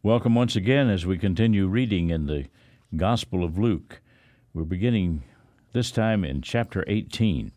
Welcome once again as we continue reading in the Gospel of Luke. We're beginning this time in chapter 18.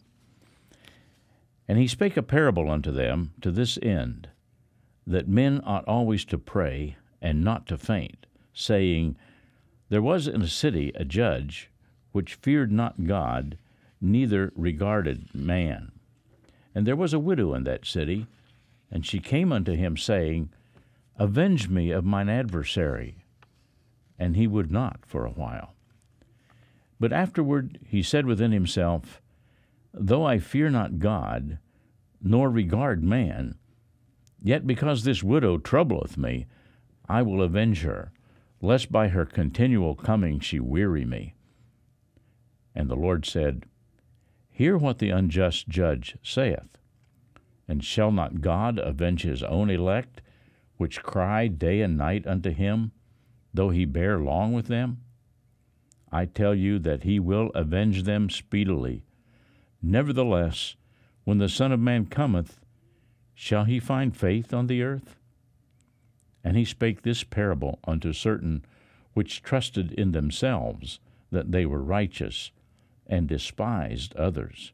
And he spake a parable unto them to this end, that men ought always to pray and not to faint, saying, There was in a city a judge, which feared not God, neither regarded man. And there was a widow in that city, and she came unto him, saying, Avenge me of mine adversary. And he would not for a while. But afterward he said within himself, Though I fear not God, nor regard man, yet because this widow troubleth me, I will avenge her, lest by her continual coming she weary me. And the Lord said, Hear what the unjust judge saith. And shall not God avenge his own elect, which cry day and night unto him, though he bear long with them? I tell you that he will avenge them speedily. Nevertheless, when the Son of Man cometh, shall he find faith on the earth? And he spake this parable unto certain which trusted in themselves that they were righteous, and despised others.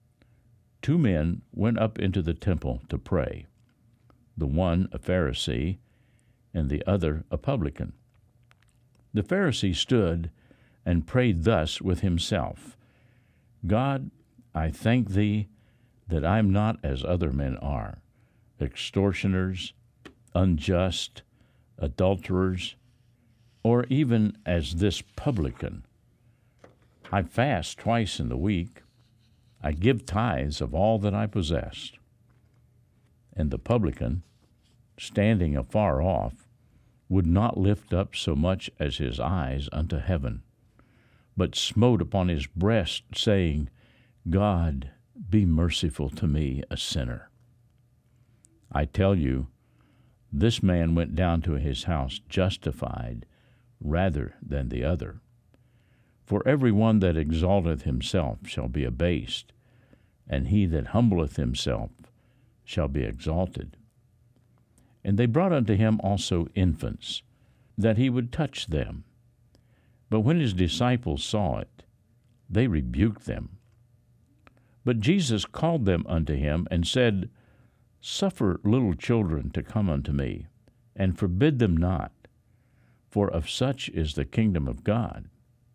2 men went up into the temple to pray, the one a Pharisee, and the other a publican. The Pharisee stood and prayed thus with himself, God, I thank thee that I am not as other men are, extortioners, unjust, adulterers, or even as this publican. I fast twice in the week. I give tithes of all that I possess. And the publican, standing afar off, would not lift up so much as his eyes unto heaven, but smote upon his breast, saying, God, be merciful to me, a sinner. I tell you, this man went down to his house justified rather than the other. For every one that exalteth himself shall be abased, and he that humbleth himself shall be exalted. And they brought unto him also infants, that he would touch them. But when his disciples saw it, they rebuked them. But Jesus called them unto him, and said, Suffer little children to come unto me, and forbid them not, for of such is the kingdom of God.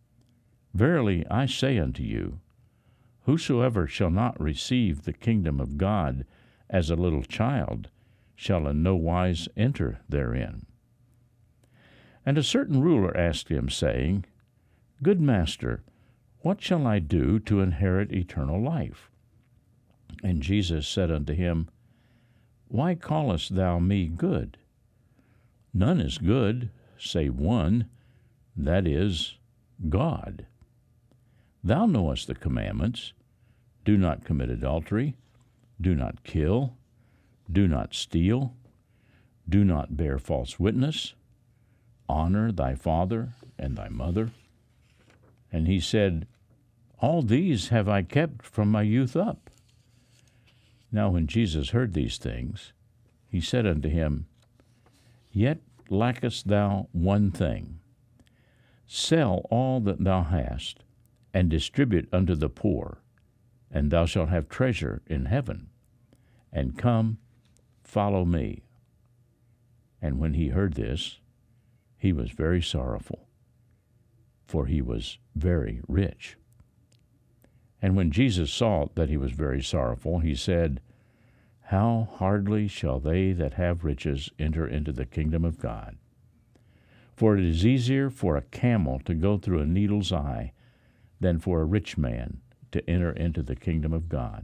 Verily I say unto you, whosoever shall not receive the kingdom of God as a little child shall in no wise enter therein. And a certain ruler asked him, saying, Good master, what shall I do to inherit eternal life? And Jesus said unto him, Why callest thou me good? None is good, save one, that is, God. Thou knowest the commandments. Do not commit adultery. Do not kill. Do not steal. Do not bear false witness. Honor thy father and thy mother. And he said, All these have I kept from my youth up. Now when Jesus heard these things, he said unto him, Yet lackest thou one thing. Sell all that thou hast, and distribute unto the poor, and thou shalt have treasure in heaven. And come, follow me. And when he heard this, he was very sorrowful, for he was very rich. And when Jesus saw that he was very sorrowful, he said, How hardly shall they that have riches enter into the kingdom of God? For it is easier for a camel to go through a needle's eye than for a rich man to enter into the kingdom of God.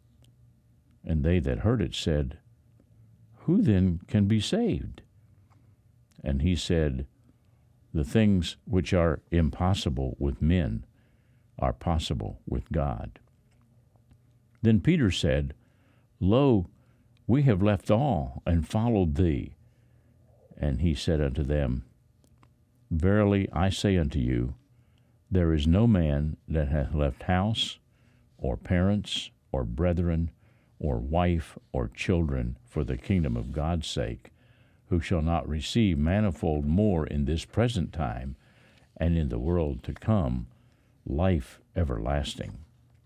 And they that heard it said, Who then can be saved? And he said, The things which are impossible with men are possible with God. Then Peter said, Lo, we have left all and followed thee. And he said unto them, Verily I say unto you, there is no man that hath left house, or parents, or brethren, or wife, or children, for the kingdom of God's sake, who shall not receive manifold more in this present time, and in the world to come life everlasting.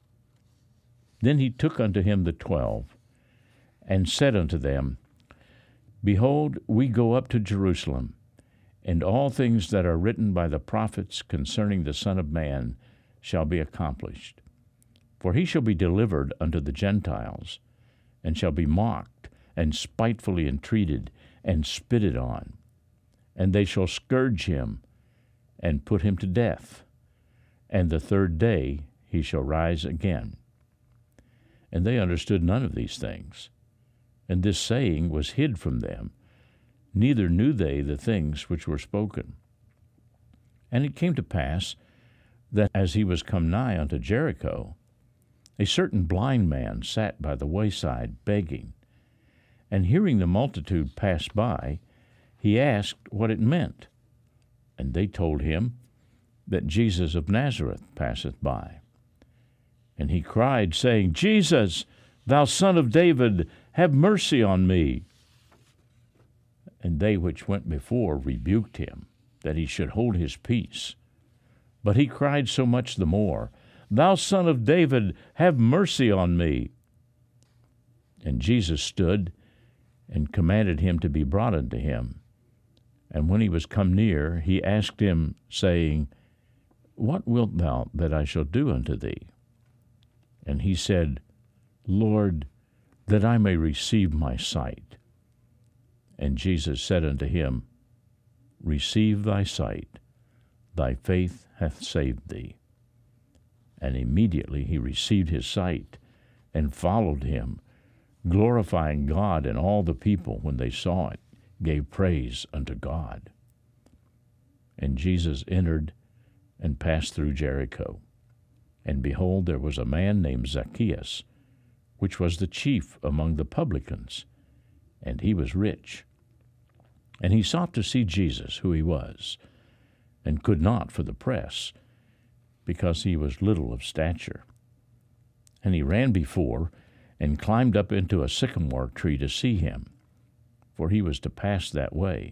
Then he took unto him the 12, and said unto them, Behold, we go up to Jerusalem, and all things that are written by the prophets concerning the Son of Man shall be accomplished. For he shall be delivered unto the Gentiles, and shall be mocked, and spitefully entreated, and spitted on. And they shall scourge him, and put him to death. And the third day he shall rise again. And they understood none of these things. And this saying was hid from them, neither knew they the things which were spoken. And it came to pass that as he was come nigh unto Jericho, a certain blind man sat by the wayside begging. And hearing the multitude pass by, he asked what it meant. And they told him that Jesus of Nazareth passeth by. And he cried, saying, Jesus, thou Son of David, have mercy on me. And they which went before rebuked him, that he should hold his peace. But he cried so much the more, Thou Son of David, have mercy on me. And Jesus stood and commanded him to be brought unto him. And when he was come near, he asked him, saying, What wilt thou that I shall do unto thee? And he said, Lord, that I may receive my sight. And Jesus said unto him, Receive thy sight, thy faith hath saved thee. And immediately he received his sight, and followed him, glorifying God, and all the people, when they saw it, gave praise unto God. And Jesus entered and passed through Jericho. And behold, there was a man named Zacchaeus, which was the chief among the publicans, and he was rich. And he sought to see Jesus, who he was, and could not for the press, because he was little of stature. And he ran before, and climbed up into a sycamore tree to see him, for he was to pass that way.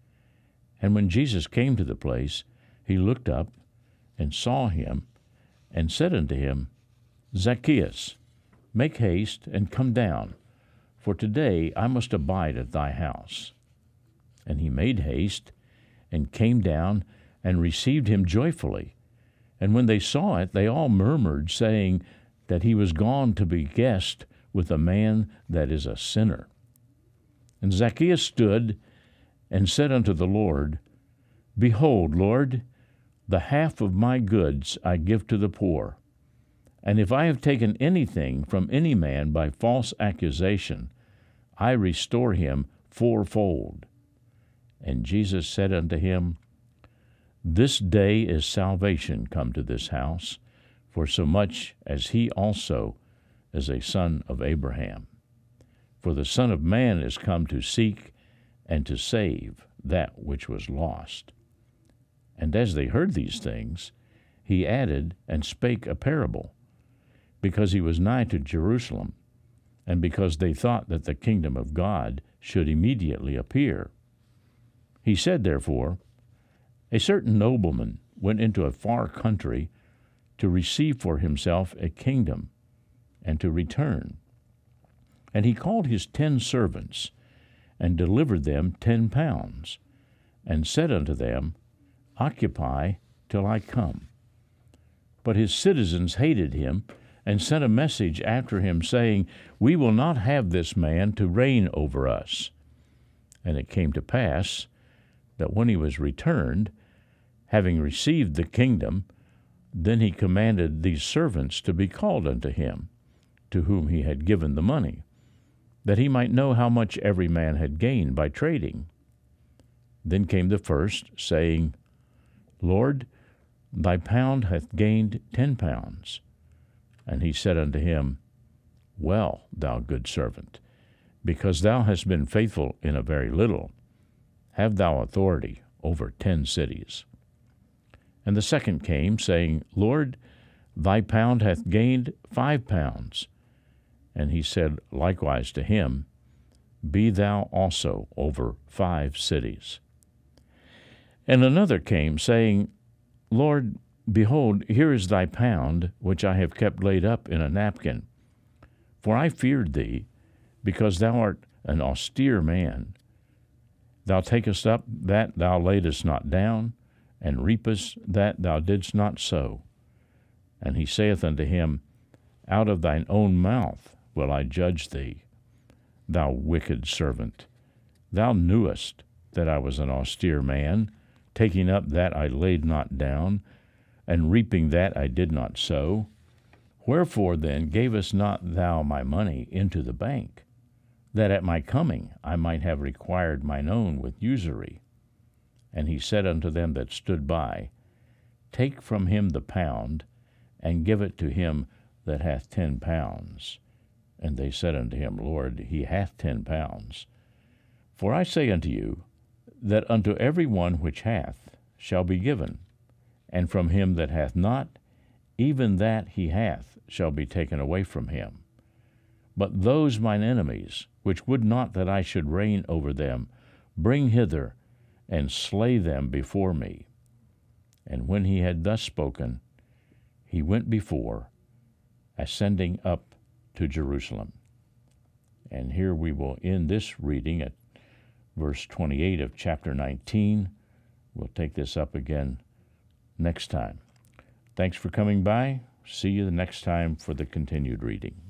And when Jesus came to the place, he looked up, and saw him, and said unto him, Zacchaeus, make haste, and come down, for today I must abide at thy house. And he made haste, and came down, and received him joyfully. And when they saw it, they all murmured, saying that he was gone to be guest with a man that is a sinner. And Zacchaeus stood, and said unto the Lord, Behold, Lord, the half of my goods I give to the poor. And if I have taken anything from any man by false accusation, I restore him fourfold. And Jesus said unto him, This day is salvation come to this house, for so much as he also is a son of Abraham. For the Son of Man is come to seek and to save that which was lost. And as they heard these things, he added and spake a parable, because he was nigh to Jerusalem, and because they thought that the kingdom of God should immediately appear. He said, therefore, A certain nobleman went into a far country to receive for himself a kingdom, and to return. And he called his 10 servants, and delivered them 10 pounds, and said unto them, Occupy till I come. But his citizens hated him, and sent a message after him, saying, We will not have this man to reign over us. And it came to pass that when he was returned, having received the kingdom, then he commanded these servants to be called unto him, to whom he had given the money, that he might know how much every man had gained by trading. Then came the first, saying, Lord, thy pound hath gained 10 pounds. And he said unto him, Well, thou good servant, because thou hast been faithful in a very little, have thou authority over 10 cities. And the second came, saying, Lord, thy pound hath gained 5 pounds. And he said likewise to him, be thou also over 5 cities. And another came, saying, Lord, behold, here is thy pound, which I have kept laid up in a napkin. For I feared thee, because thou art an austere man. Thou takest up that thou laidest not down, and reapest that thou didst not sow. And he saith unto him, Out of thine own mouth will I judge thee, thou wicked servant. Thou knewest that I was an austere man, taking up that I laid not down, and reaping that I did not sow. Wherefore then gavest not thou my money into the bank, that at my coming I might have required mine own with usury? And he said unto them that stood by, Take from him the pound, and give it to him that hath 10 pounds. And they said unto him, Lord, he hath 10 pounds. For I say unto you, that unto every one which hath shall be given, and from him that hath not, even that he hath shall be taken away from him. But those mine enemies, which would not that I should reign over them, bring hither, and slay them before me. And when he had thus spoken, he went before, ascending up to Jerusalem. And here we will end this reading at verse 28 of chapter 19. We'll take this up again next time. Thanks for coming by. See you the next time for the continued reading.